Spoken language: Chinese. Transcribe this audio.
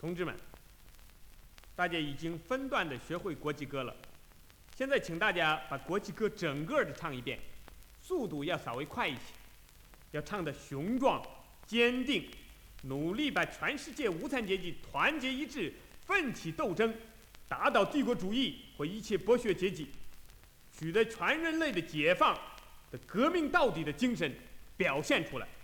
同志们，大家已经分段的学会国际歌了，现在请大家把国际歌整个的唱一遍，速度要稍微快一些，要唱得雄壮、坚定，努力把全世界无产阶级团结一致，奋起斗争，打倒帝国主义和一切剥削阶级，取得全人类的解放的革命到底的精神表现出来。